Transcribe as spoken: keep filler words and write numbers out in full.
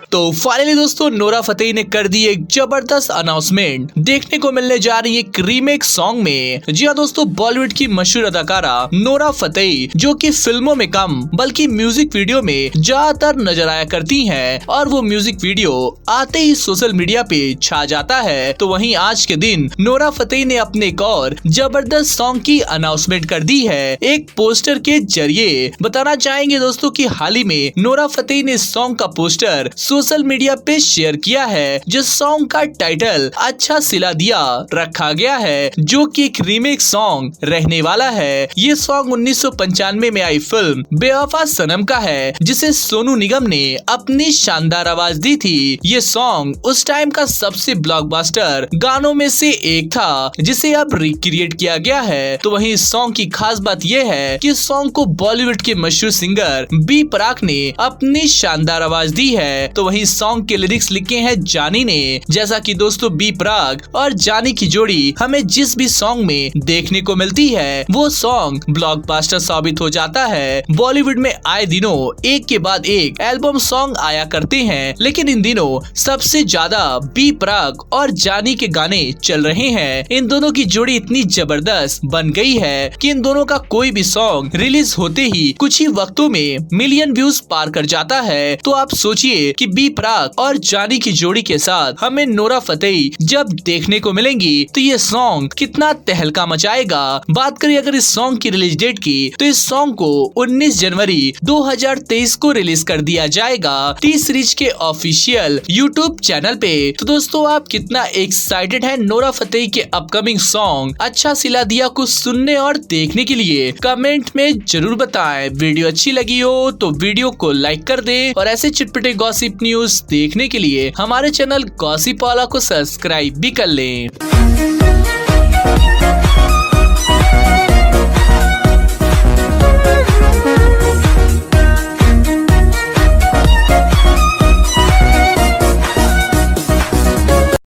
तो फाइनली दोस्तों Nora Fatehi ने कर दी एक जबरदस्त अनाउंसमेंट। देखने को मिलने जा रही एक रीमेक सॉन्ग में। जी हाँ दोस्तों, बॉलीवुड की मशहूर अदाकारा नोरा फतेही जो कि फिल्मों में कम बल्कि म्यूजिक वीडियो में ज्यादातर नजर आया करती हैं और वो म्यूजिक वीडियो आते ही सोशल मीडिया पे छा जाता है। तो वहीं आज के दिन नोरा फतेही ने अपने एक और जबरदस्त सॉन्ग की अनाउंसमेंट कर दी है एक पोस्टर के जरिए। बताना चाहेंगे दोस्तों कि हाल ही में नोरा फतेही ने इस सॉन्ग का पोस्टर सोशल मीडिया पे शेयर किया है, जिस सॉन्ग का टाइटल अच्छा सिला दिया रखा गया है, जो कि एक रीमेक सॉन्ग रहने वाला है। ये सॉन्ग उन्नीस सौ पंचानवे में आई फिल्म बेवफा सनम का है, जिसे सोनू निगम ने अपनी शानदार आवाज दी थी। ये सॉन्ग उस टाइम का सबसे ब्लॉकबस्टर गानों में से एक था, जिसे अब रिक्रिएट किया गया है। तो वहीं इस सॉन्ग की खास बात यह है कि इस सॉन्ग को बॉलीवुड के मशहूर सिंगर बी प्राक ने अपनी शानदार आवाज दी है। तो वहीं सॉन्ग के लिरिक्स लिखे हैं जानी ने। जैसा कि दोस्तों बी प्राक और जानी की जोड़ी हमें जिस भी सॉन्ग में देखने को मिलती है वो सॉन्ग ब्लॉकबस्टर साबित हो जाता है। बॉलीवुड में आए दिनों एक के बाद एक एल्बम सॉन्ग आया करते हैं, लेकिन इन दिनों सबसे ज्यादा बी प्राक और जानी के गाने चल रहे हैं। इन दोनों की जोड़ी इतनी जबरदस्त बन गई है कि इन दोनों का कोई भी सॉन्ग रिलीज होते ही कुछ ही वक्तों में मिलियन व्यूज पार कर जाता है। तो आप सोचिए कि बी प्राक और जानी की जोड़ी के साथ हमें नोरा फतेही जब देखने को मिलेंगी तो ये सॉन्ग कितना तहलका मचाएगा। बात करें अगर इस सॉन्ग की रिलीज डेट की, तो इस सॉन्ग को उन्नीस जनवरी दो हज़ार तेईस को रिलीज कर दिया जाएगा टी सीरीज के ऑफिशियल यूट्यूब चैनल पे। तो दोस्तों आप कितना एक्साइटेड है नोरा फतेही के अपकमिंग सॉन्ग अच्छा सिला दिया को सुनने और देखने के लिए? कमेंट में जरूर बताएं। वीडियो अच्छी लगी हो तो वीडियो को लाइक कर दे और ऐसे चिटपटे गॉसिप न्यूज देखने के लिए हमारे चैनल गॉसिप वाला को सब्सक्राइब भी कर लें।